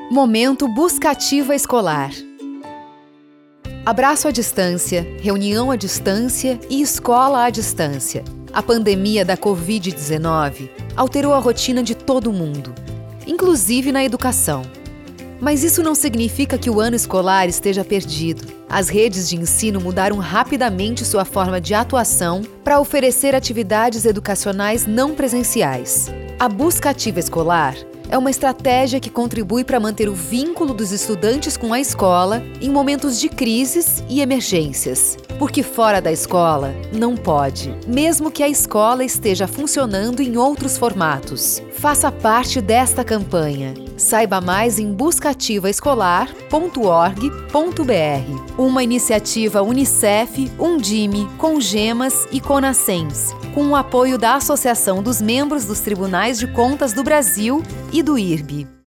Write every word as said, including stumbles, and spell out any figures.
Momento Buscativa Escolar. Abraço à distância, reunião à distância e escola à distância. A pandemia da covid dezenove alterou a rotina de todo mundo, inclusive na educação. Mas isso não significa que o ano escolar esteja perdido. As redes de ensino mudaram rapidamente sua forma de atuação para oferecer atividades educacionais não presenciais. A Buscativa Escolar é uma estratégia que contribui para manter o vínculo dos estudantes com a escola em momentos de crises e emergências. Porque fora da escola, não pode, mesmo que a escola esteja funcionando em outros formatos. Faça parte desta campanha. Saiba mais em buscativa escolar ponto org ponto br. Uma iniciativa Unicef, Undime, Congemas e Conascens, com o apoio da Associação dos Membros dos Tribunais de Contas do Brasil e do I R B.